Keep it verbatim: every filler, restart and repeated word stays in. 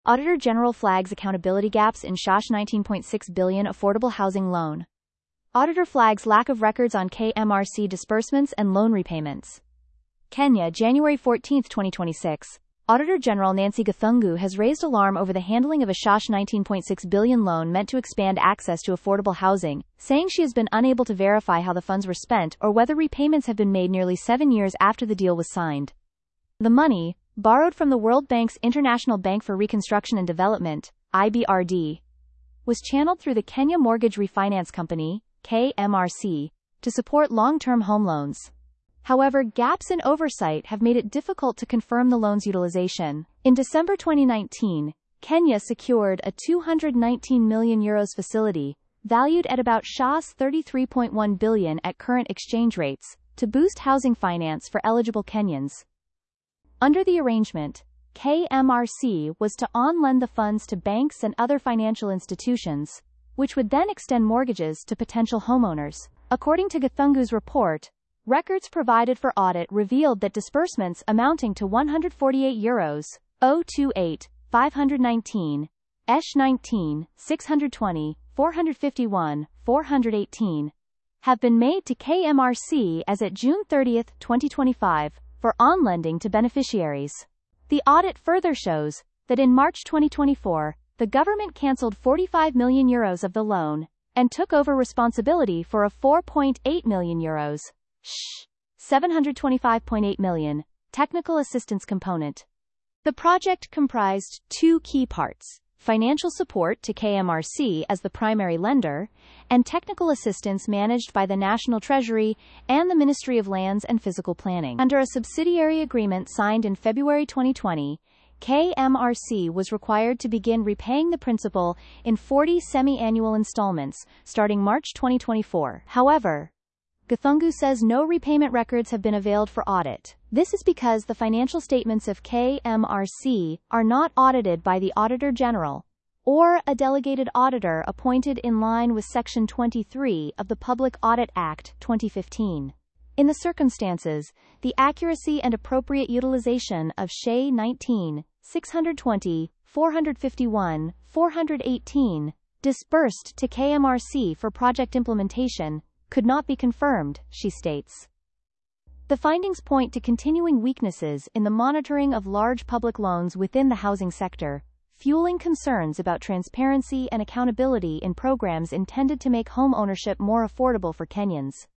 Auditor General flags accountability gaps in Shash nineteen point six billion affordable housing loan. Auditor flags lack of records on K M R C disbursements and loan repayments. Kenya, January fourteenth, twenty twenty-six. Auditor General Nancy Gathungu has raised alarm over the handling of a Shash nineteen point six billion loan meant to expand access to affordable housing, saying she has been unable to verify how the funds were spent or whether repayments have been made nearly seven years after the deal was signed. The money, borrowed from the World Bank's International Bank for Reconstruction and Development, I B R D, was channeled through the Kenya Mortgage Refinance Company, K M R C, to support long-term home loans. However, gaps in oversight have made it difficult to confirm the loan's utilization. In December twenty nineteen, Kenya secured a two hundred nineteen million euros facility, valued at about Sha's thirty-three point one billion at current exchange rates, to boost housing finance for eligible Kenyans. Under the arrangement, K M R C was to on-lend the funds to banks and other financial institutions, which would then extend mortgages to potential homeowners. According to Gathungu's report, records provided for audit revealed that disbursements amounting to one hundred forty-eight euros, zero two eight, five hundred nineteen, ESH nineteen, six hundred twenty, four hundred fifty-one, four hundred eighteen, have been made to K M R C as at June thirtieth, twenty twenty-five, for on-lending to beneficiaries. The audit further shows that in March twenty twenty-four, the government cancelled forty-five million euros of the loan and took over responsibility for a four point eight million euros, Sh. seven hundred twenty-five point eight million, technical assistance component. The project comprised two key parts: financial support to K M R C as the primary lender, and technical assistance managed by the National Treasury and the Ministry of Lands and Physical Planning. Under a subsidiary agreement signed in February twenty twenty, K M R C was required to begin repaying the principal in forty semi-annual installments, starting March twenty twenty-four. However, Gathungu says no repayment records have been availed for audit. This is because the financial statements of K M R C are not audited by the Auditor General, or a delegated auditor appointed in line with Section twenty-three of the Public Audit Act, twenty fifteen. In the circumstances, the accuracy and appropriate utilization of S H A nineteen, six hundred twenty, four hundred fifty-one, four hundred eighteen, disbursed to K M R C for project implementation, could not be confirmed, she states. The findings point to continuing weaknesses in the monitoring of large public loans within the housing sector, fueling concerns about transparency and accountability in programs intended to make home ownership more affordable for Kenyans.